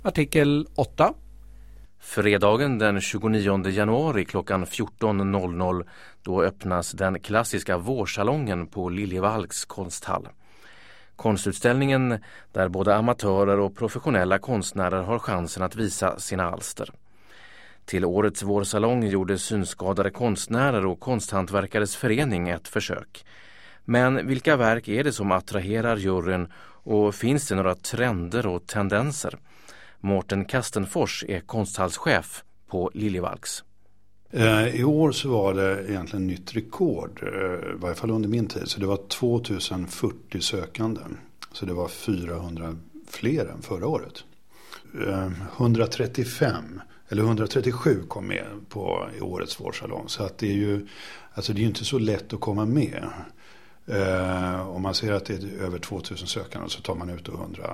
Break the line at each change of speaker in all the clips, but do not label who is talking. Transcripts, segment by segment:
Artikel 8.
Fredagen den 29 januari klockan 14.00 då öppnas den klassiska vårsalongen på Liljevalchs konsthall. Konstutställningen där både amatörer och professionella konstnärer har chansen att visa sina alster. Till årets vårsalong gjorde synskadade konstnärer och konsthantverkares förening ett försök. Men vilka verk är det som attraherar juryn och finns det några trender och tendenser? Mårten Kastenfors är konsthallschef på Liljevalchs.
I år så var det egentligen nytt rekord, i varje fall under min tid. Så det var 2040 sökande. Så det var 400 fler än förra året. 137 kom med i årets vårsalong. Så att det är ju inte så lätt att komma med. Om man ser att det är över 2000 sökande så tar man ut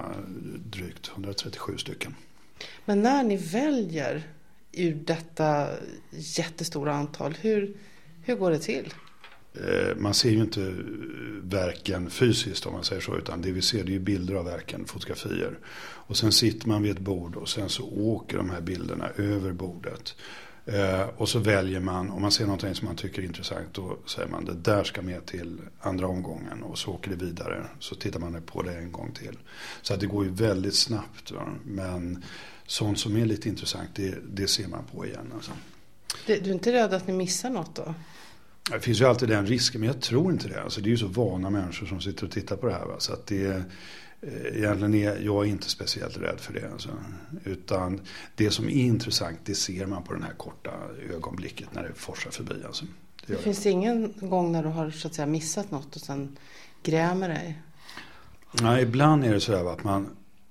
drygt 137 stycken.
Men när ni väljer ur detta jättestora antal, hur går det till?
Man ser ju inte verken fysiskt om man säger så, utan det vi ser det är ju bilder av verken, fotografier. Och sen sitter man vid ett bord och sen så åker de här bilderna över bordet. Och så väljer man, om man ser någonting som man tycker är intressant, då säger man det där ska med till andra omgången och så åker det vidare. Så tittar man på det en gång till. Så att det går ju väldigt snabbt. Va? Men sånt som är lite intressant, det ser man på igen. Alltså.
Du är inte rädd att ni missar något då?
Det finns ju alltid den risken, men jag tror inte det. Alltså, det är ju så vana människor som sitter och tittar på det här. Va? Så att egentligen är jag inte speciellt rädd för det. Alltså. Utan det som är intressant, det ser man på den här korta ögonblicket när det forsar förbi. Alltså.
Det finns ingen gång när du har så att säga missat något och sen grämer dig?
Nej, ibland är det så här att man...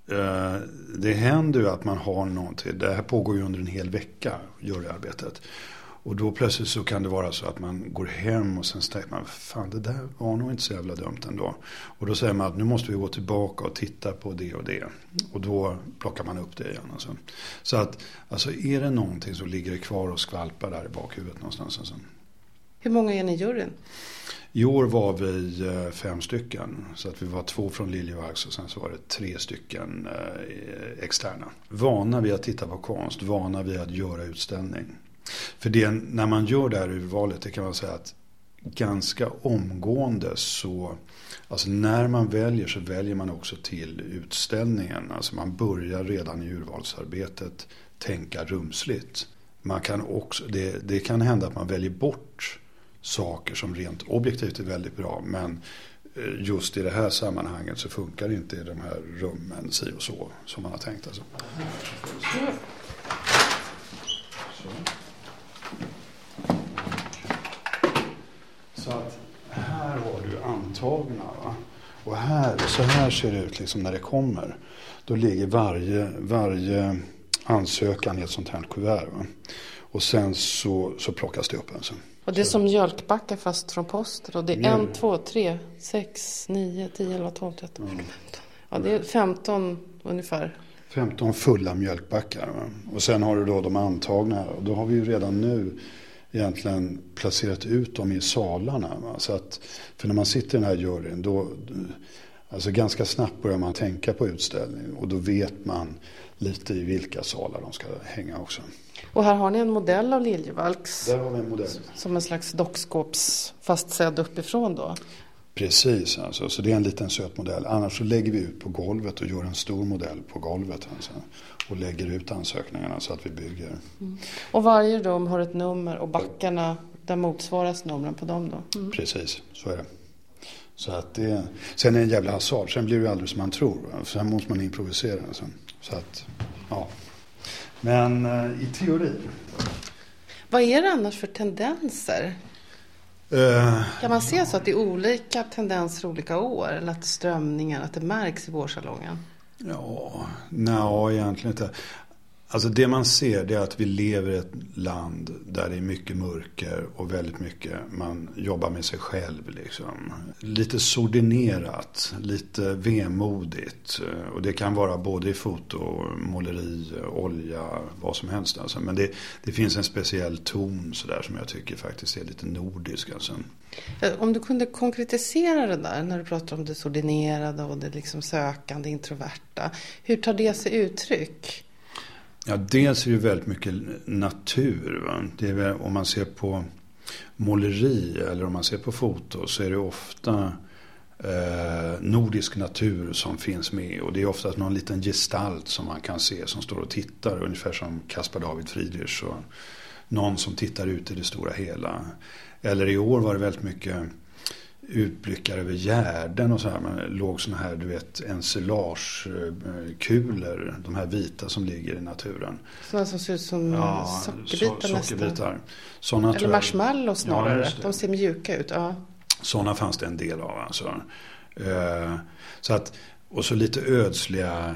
det händer ju att man har någonting. Det här pågår ju under en hel vecka, juryarbetet. Och då plötsligt så kan det vara så att man går hem och sen tänker man, fan det där var nog inte så jävla dumt ändå. Och då säger man att nu måste vi gå tillbaka och titta på det och det. Och då plockar man upp det igen. Alltså. Så att, alltså är det någonting så ligger det kvar och skvalpar där i bakhuvudet någonstans. Alltså.
Hur många är ni i juryn?
I år var vi 5 stycken. Så att vi var 2 från Liljevalchs och sen så var det 3 stycken externa. Vana vid att titta på konst, vana vid att göra utställning. För det, när man gör det här urvalet, det kan man säga att ganska omgående så, alltså när man väljer så väljer man också till utställningen. Alltså man börjar redan i urvalsarbetet tänka rumsligt. Man kan också, det kan hända att man väljer bort saker som rent objektivt är väldigt bra, men just i det här sammanhanget så funkar inte de här rummen si och så som man har tänkt. Alltså. Så att här har du antagna, va? Och så här ser det ut liksom när det kommer. Då ligger varje ansökan i ett sånt här kuvert, va? Och sen så plockas det upp en sen.
Och det är som mjölkbackar fast från posten. Och det är 1, 2, 3, 6, 9, 10, 11, 12, 13, 14, 15. Ja, det är 15 ungefär. 15
fulla mjölkbackar. Va? Och sen har du då de antagna. Och då har vi ju redan nu egentligen placerat ut dem i salarna. Va? Så att, för när man sitter i den här juryn då, alltså ganska snabbt börjar man tänka på utställning. Och då vet man lite i vilka salar de ska hänga också.
Och här har ni en modell av Liljevalchs.
Där har vi en modell.
Som en slags dockskåps fastsedd uppifrån då.
Precis, alltså. Så det är en liten söt modell. Annars så lägger vi ut på golvet och gör en stor modell på golvet. Alltså, och lägger ut ansökningarna så att vi bygger.
Mm. Och varje rum har ett nummer och backarna, där motsvaras numren på dem då?
Mm. Precis, så är det. Så att sen är det en jävla hasard. Sen blir det ju aldrig som man tror. Sen måste man improvisera. Alltså. Så att, ja. Men i teori.
Vad är det annars för tendenser? Kan man se så att det är olika tendenser olika år? Eller att strömningen, att det märks i vårsalongen?
Ja, egentligen inte. Alltså det man ser det är att vi lever i ett land där det är mycket mörker och väldigt mycket man jobbar med sig själv liksom. Lite sordinerat, lite vemodigt och det kan vara både i foto, måleri, olja, vad som helst alltså. Men det finns en speciell ton så där som jag tycker faktiskt är lite nordisk alltså.
Om du kunde konkretisera det där när du pratar om det sordinerade och det liksom sökande, introverta. Hur tar det sig uttryck?
Ja, dels är det väldigt mycket natur. Va? Det är väl, om man ser på måleri eller om man ser på foto så är det ofta nordisk natur som finns med. Och det är ofta någon liten gestalt som man kan se som står och tittar. Ungefär som Caspar David Friedrich. Och någon som tittar ut i det stora hela. Eller i år var det väldigt mycket utblickar över Gärden och så här. Man låg såna här, du vet, ensilagekulor, de här vita som ligger i naturen.
Sådana som ser ut som sockerbitar
nästan.
Eller marshmallows snarare. De ser mjuka ut, ja.
Sådana fanns det en del av alltså. Så att, och så lite ödsliga,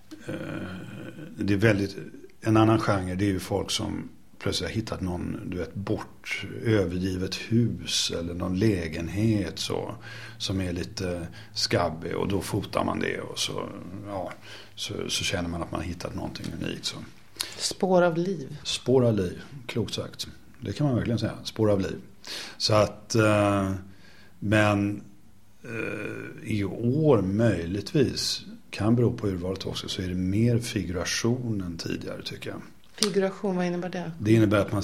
det är väldigt, en annan genre, det är ju folk som plötsligt har hittat någon, du vet, övergivet hus eller någon lägenhet så, som är lite skabbig, och då fotar man det och så känner man att man har hittat någonting unikt. Så.
Spår av liv.
Spår av liv, klokt sagt. Det kan man verkligen säga, spår av liv. Så att, men i år möjligtvis, kan bero på urvalet också, så är det mer figuration än tidigare tycker jag.
Figuration, vad innebär det?
Det innebär att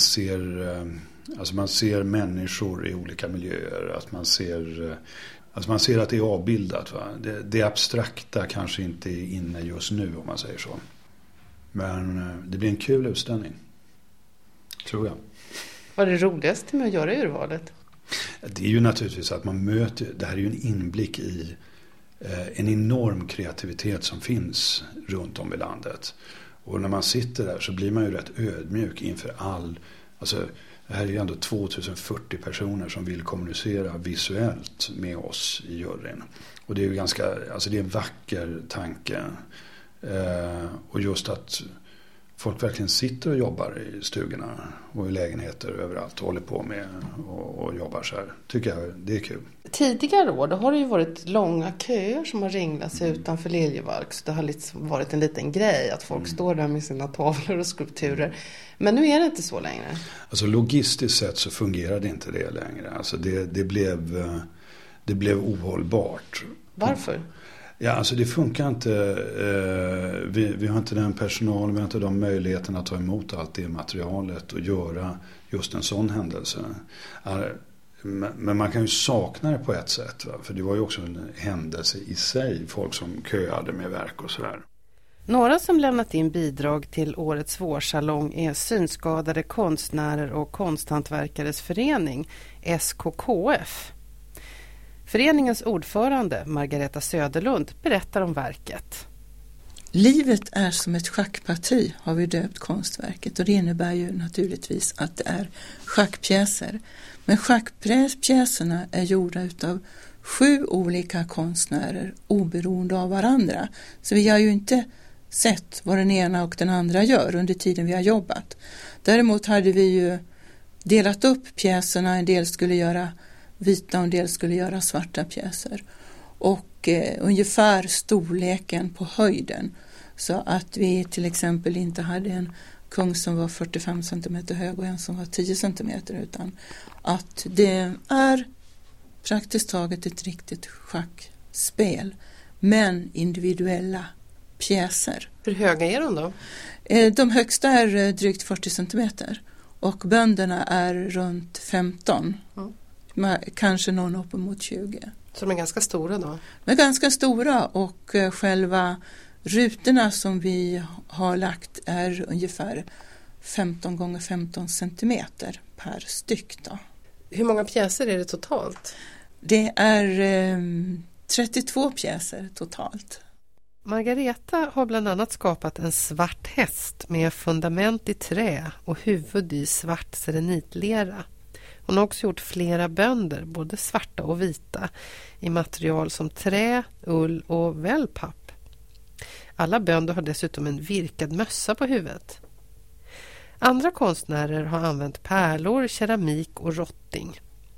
man ser människor i olika miljöer. Att man ser att det är avbildat. Va? Det abstrakta kanske inte är inne just nu om man säger så. Men det blir en kul utställning. Tror jag.
Vad är det roligaste med att göra urvalet?
Det är ju naturligtvis att man möter, det här är ju en inblick i en enorm kreativitet som finns runt om i landet. Och när man sitter där så blir man ju rätt ödmjuk inför alltså det här är ju ändå 2040 personer som vill kommunicera visuellt med oss i juryn. Och det är ju ganska, alltså det är en vacker tanke. Och just att folk verkligen sitter och jobbar i stugorna och i lägenheter överallt och håller på med och jobbar så här. Tycker jag det är kul.
Tidigare år då har det ju varit långa köer som har ringlat sig utanför Liljevalchs. Det har liksom varit en liten grej att folk står där med sina tavlor och skulpturer. Men nu är det inte så längre. Alltså
logistiskt sett så fungerar det inte det längre. Alltså det blev ohållbart.
Varför?
Ja, alltså det funkar inte. Vi har inte den personal, vi har inte de möjligheterna att ta emot allt det materialet och göra just en sån händelse. Men man kan ju sakna det på ett sätt. Va? För det var ju också en händelse i sig. Folk som köade med verk och sådär.
Några som lämnat in bidrag till årets vårsalong är Synskadade konstnärer och konsthantverkares förening, SKKF. Föreningens ordförande, Margareta Söderlund, berättar om verket.
Livet är som ett schackparti, har vi döpt konstverket. Och det innebär ju naturligtvis att det är schackpjäser. Men schackpjäserna är gjorda utav 7 olika konstnärer oberoende av varandra. Så vi har ju inte sett vad den ena och den andra gör under tiden vi har jobbat. Däremot hade vi ju delat upp pjäserna. En del skulle göra vita och en del skulle göra svarta pjäser. Och ungefär storleken på höjden. Så att vi till exempel inte hade en kung som var 45 cm hög och en som var 10 cm. Utan att det är praktiskt taget ett riktigt schackspel. Men individuella pjäser.
Hur höga är de då?
De högsta är drygt 40 cm. Och bönderna är runt 15. Kanske någon uppemot 20.
Så de är ganska stora då?
De är ganska stora, och själva rutorna som vi har lagt är ungefär 15 gånger 15 centimeter per styck då.
Hur många pjäser är det totalt?
Det är 32 pjäser totalt.
Margareta har bland annat skapat en svart häst med fundament i trä och huvud i svart serenitlera. Hon har också gjort flera bönder, både svarta och vita, i material som trä, ull och wellpapp. Alla bönder har dessutom en virkad mössa på huvudet. Andra konstnärer har använt pärlor, keramik och rotting.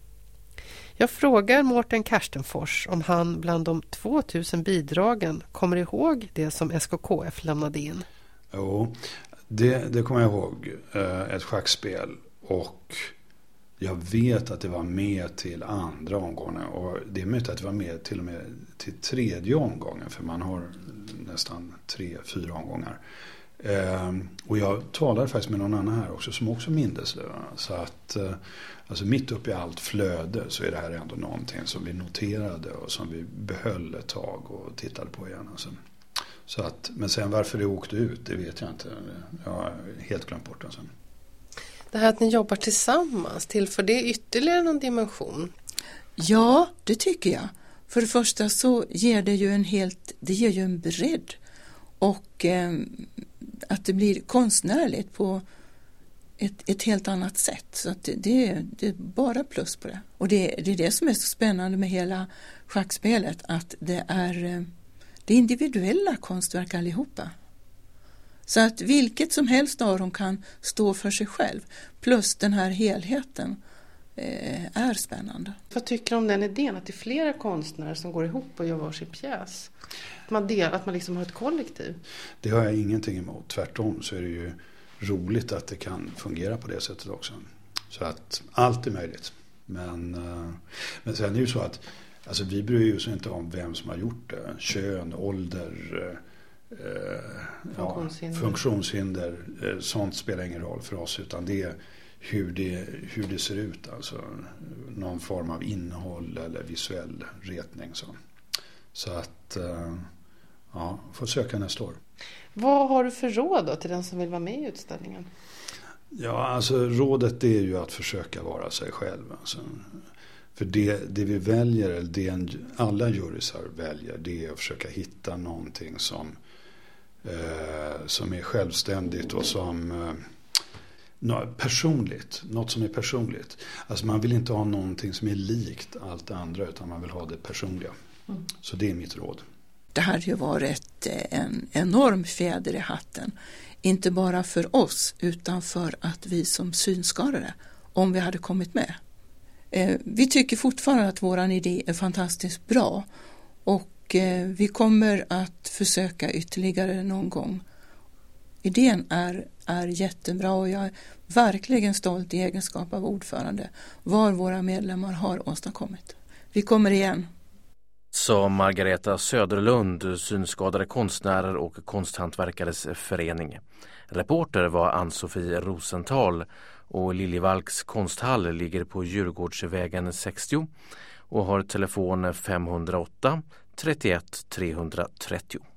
Jag frågar Mårten Karstenfors om han bland de 2000 bidragen kommer ihåg det som SKKF lämnade in.
Jo, det kommer jag ihåg. Ett schackspel, och jag vet att det var med till andra omgången, och det är möjligt att det var med till och med till tredje omgången, för man har nästan 3-4 omgångar. Och jag talade faktiskt med någon annan här också som också mindes det. Så att alltså mitt uppe i allt flöde så är det här ändå någonting som vi noterade och som vi behöll ett tag och tittade på igen. Alltså. Så att, men sen varför det åkte ut, det vet jag inte. Jag har helt glömt bort det sen.
Det här att ni jobbar tillsammans, tillför det ytterligare någon dimension?
Ja, det tycker jag. För det första så ger det ju en bredd och att det blir konstnärligt på ett helt annat sätt. Så att det är bara plus på det. Och det är det som är så spännande med hela schackspelet, att det är individuella konstverk allihopa. Så att vilket som helst av dem kan stå för sig själv. Plus den här helheten är spännande.
Vad tycker du om den idén att det är flera konstnärer som går ihop och gör varsin pjäs? Att man liksom har ett kollektiv? Det
har jag ingenting emot. Tvärtom så är det ju roligt att det kan fungera på det sättet också. Så att allt är möjligt. Men sen är det ju så att alltså, vi bryr oss inte om vem som har gjort det. Kön, ålder, funktionshinder. Sånt spelar ingen roll för oss, utan det är hur det ser ut. Alltså någon form av innehåll eller visuell retning. Så att får söka nästa år.
Vad har du för råd då till den som vill vara med i utställningen?
Ja, alltså rådet är ju att försöka vara sig själv. Alltså. För det vi väljer, eller det alla jurysar väljer, det är att försöka hitta någonting som är självständigt och som personligt, något som är personligt. Alltså man vill inte ha någonting som är likt allt det andra, utan man vill ha det personliga. Så det är mitt råd.
Det hade ju varit en enorm fjäder i hatten. Inte bara för oss, utan för att vi som synskadade, om vi hade kommit med. Vi tycker fortfarande att våran idé är fantastiskt bra. Och vi kommer att försöka ytterligare någon gång. Idén är jättebra och jag är verkligen stolt i egenskap av ordförande vad våra medlemmar har åstadkommit. Vi kommer igen.
Sa Margareta Söderlund, synskadade konstnärer och konsthantverkares förening. Reporter var Ann-Sofie Rosenthal och Liljevalchs konsthall ligger på Djurgårdsvägen 60 och har telefon 508 31 330.